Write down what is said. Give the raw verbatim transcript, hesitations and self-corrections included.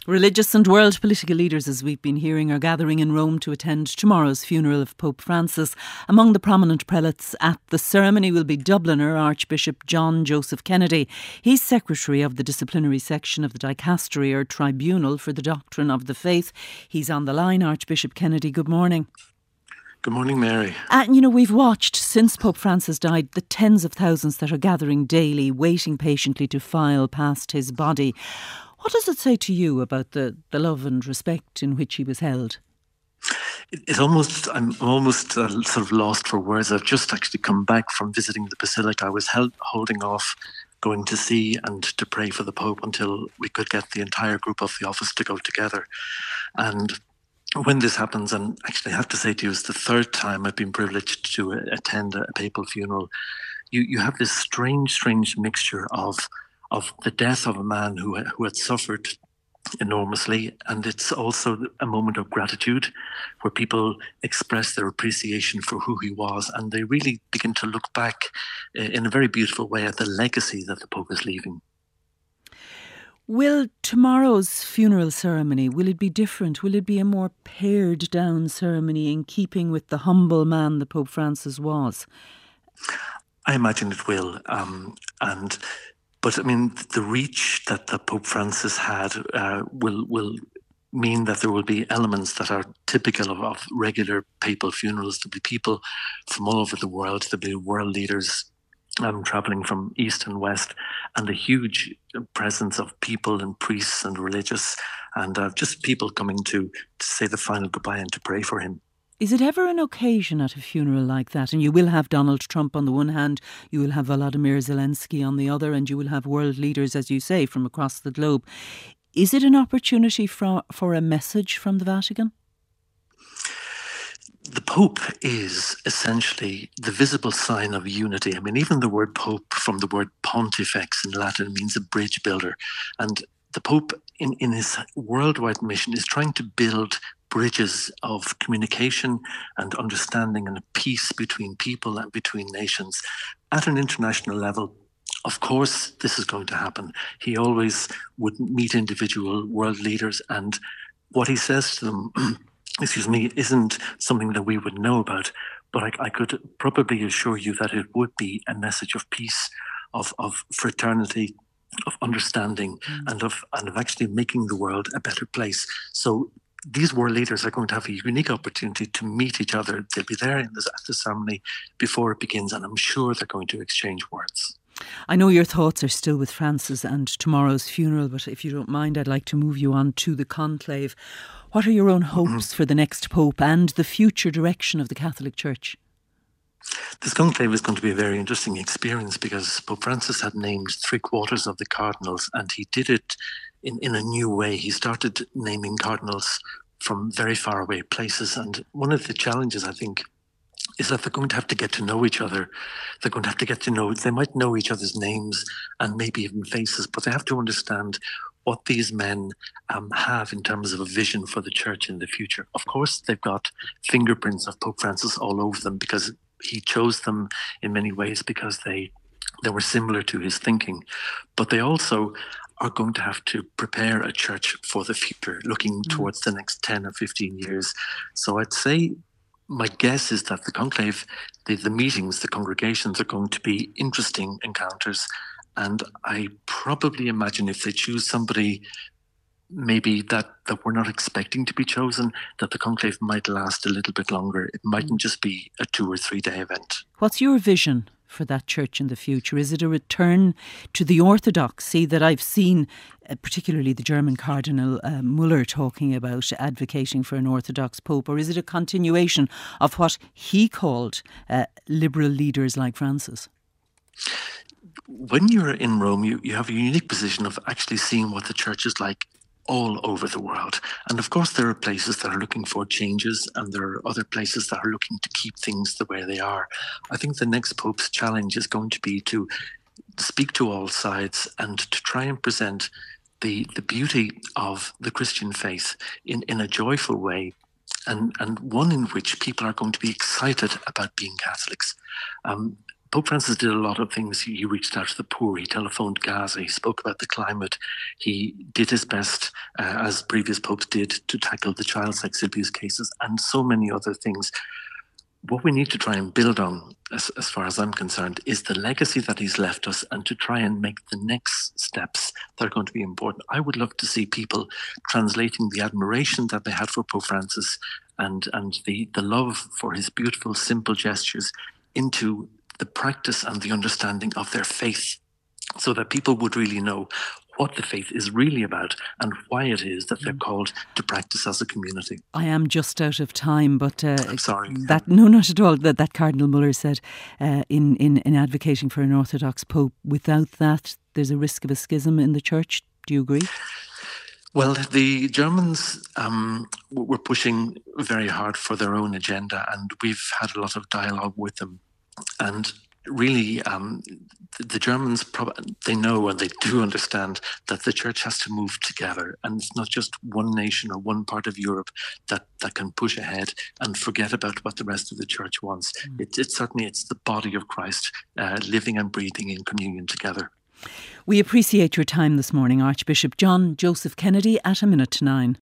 Religious and world political leaders, as we've been hearing, are gathering in Rome to attend tomorrow's funeral of Pope Francis. Among the prominent prelates at the ceremony will be Dubliner Archbishop John Joseph Kennedy. He's secretary of the disciplinary section of the Dicastery or Tribunal for the Doctrine of the Faith. He's on the line. Archbishop Kennedy, good morning. Good morning, Mary. And, you know, we've watched since Pope Francis died the tens of thousands that are gathering daily, waiting patiently to file past his body. What does it say to you about the, the love and respect in which he was held? It, it almost, I'm almost uh, sort of lost for words. I've just actually come back from visiting the Basilica. I was held, holding off going to see and to pray for the Pope until we could get the entire group of the office to go together. And when this happens, and actually I have to say to you, it's the third time I've been privileged to attend a papal funeral, you, you have this strange, strange mixture of of the death of a man who who had suffered enormously, and it's also a moment of gratitude where people express their appreciation for who he was, and they really begin to look back in a very beautiful way at the legacy that the Pope is leaving. Will tomorrow's funeral ceremony, will it be different? Will it be a more pared down ceremony in keeping with the humble man that Pope Francis was? I imagine it will, um, and But I mean, the reach that the Pope Francis had uh, will will mean that there will be elements that are typical of, of regular papal funerals. There'll be people from all over the world. There'll be world leaders um, traveling from east and west, and a huge presence of people and priests and religious, and uh, just people coming to, to say the final goodbye and to pray for him. Is it ever an occasion at a funeral like that? And you will have Donald Trump on the one hand, you will have Volodymyr Zelensky on the other, and you will have world leaders, as you say, from across the globe. Is it an opportunity for, for a message from the Vatican? The Pope is essentially the visible sign of unity. I mean, even the word Pope from the word pontifex in Latin means a bridge builder. And the Pope, in, in his worldwide mission, is trying to build bridges of communication and understanding and peace between people and between nations. At an international level, of course, this is going to happen. He always would meet individual world leaders, and what he says to them, excuse me, isn't something that we would know about, but I, I could probably assure you that it would be a message of peace, of, of fraternity, of understanding, mm. and of and of actually making the world a better place. So these world leaders are going to have a unique opportunity to meet each other. They'll be there in this, at the ceremony before it begins, and I'm sure they're going to exchange words. I know your thoughts are still with Francis and tomorrow's funeral, but if you don't mind, I'd like to move you on to the conclave. What are your own hopes mm-hmm. for the next Pope and the future direction of the Catholic Church? This conclave is going to be a very interesting experience because Pope Francis had named three quarters of the cardinals, and he did it in, in a new way. He started naming cardinals from very far away places. And one of the challenges, I think, is that they're going to have to get to know each other. They're going to have to get to know, they might know each other's names and maybe even faces, but they have to understand what these men um, have in terms of a vision for the church in the future. Of course, they've got fingerprints of Pope Francis all over them because he chose them in many ways because they they were similar to his thinking. But they also are going to have to prepare a church for the future, looking mm. towards the next ten or fifteen years. So I'd say my guess is that the conclave, the, the meetings, the congregations are going to be interesting encounters. And I probably imagine if they choose somebody maybe that, that we're not expecting to be chosen, that the conclave might last a little bit longer. It mightn't just be a two or three day event. What's your vision for that church in the future? Is it a return to the orthodoxy that I've seen, uh, particularly the German Cardinal uh, Muller talking about, advocating for an orthodox pope, or is it a continuation of what he called uh, liberal leaders like Francis? When you're in Rome, you, you have a unique position of actually seeing what the church is like all over the world. And of course, there are places that are looking for changes, and there are other places that are looking to keep things the way they are. I think the next Pope's challenge is going to be to speak to all sides and to try and present the, the beauty of the Christian faith in, in a joyful way, and, and one in which people are going to be excited about being Catholics. Um, Pope Francis did a lot of things. He, he reached out to the poor. He telephoned Gaza. He spoke about the climate. He did his best, uh, as previous popes did, to tackle the child sex abuse cases and so many other things. What we need to try and build on, as, as far as I'm concerned, is the legacy that he's left us, and to try and make the next steps that are going to be important. I would love to see people translating the admiration that they had for Pope Francis and, and the, the love for his beautiful, simple gestures into the practice and the understanding of their faith, so that people would really know what the faith is really about and why it is that they're called to practice as a community. I am just out of time, but uh, I'm sorry. That no, not at all. That, that Cardinal Muller said uh, in, in in advocating for an Orthodox Pope. Without that, there's a risk of a schism in the Church. Do you agree? Well, the Germans um, were pushing very hard for their own agenda, and we've had a lot of dialogue with them. And really, um, the, the Germans, prob- they know and they do understand that the Church has to move together. And it's not just one nation or one part of Europe that, that can push ahead and forget about what the rest of the Church wants. Mm. It, it certainly, it's the body of Christ uh, living and breathing in communion together. We appreciate your time this morning, Archbishop John Joseph Kennedy, at a minute to nine.